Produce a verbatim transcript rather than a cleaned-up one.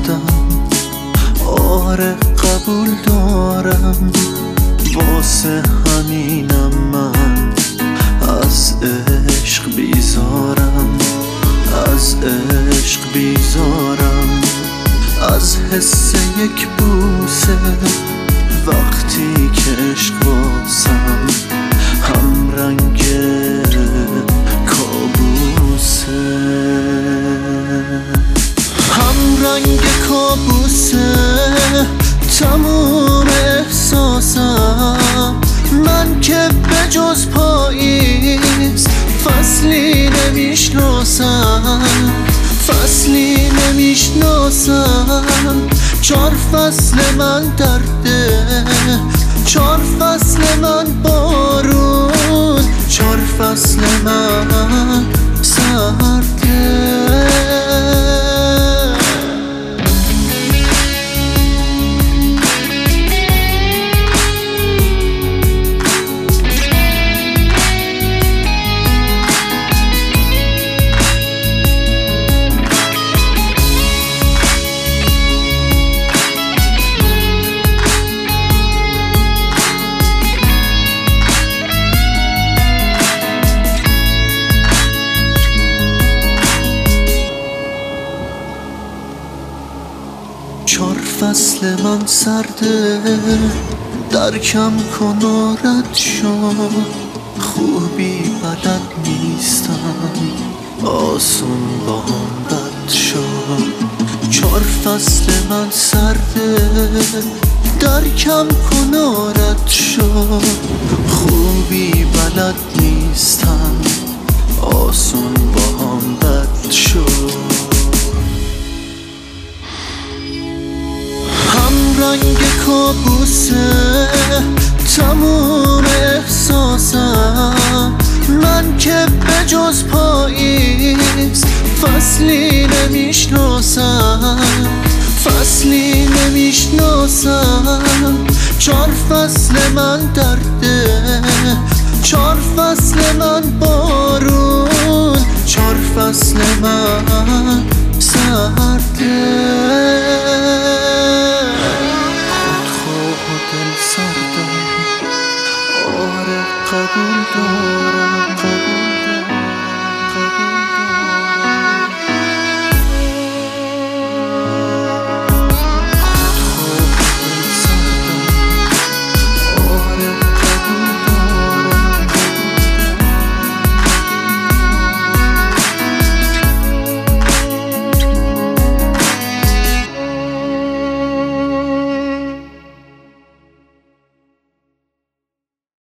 سردم، آره قبول دارم، واسه همینم من از عشق بیزارم، از عشق بیزارم، از حس یک بوسه وقتی که عشق واسم هم رنگ کابوسه، هم رنگ کابوسه تموم احساسم. من که به جز پاییز فصلی نمیشناسم، فصلی نمیشناسم. چار فصل من درده، چار فصل من بارون، چار فصل من سرده. چار فصل من سرده، درکم کن و رد شو، خوبی بلد نیستم، آسون با هم بد شو. چار فصل من سرده، درکم کن و رد شو، خوبی بلد نیستم، آسون با هم بد شو. هم رنگ کابوسه تموم احساسم. من که به جز پاییز فصلی نمیشناسم، فصلی نمیشناسم. چار فصل من درده، چار فصل من بارون، چار فصل من سرده. دل سردم، آره قبول دارم.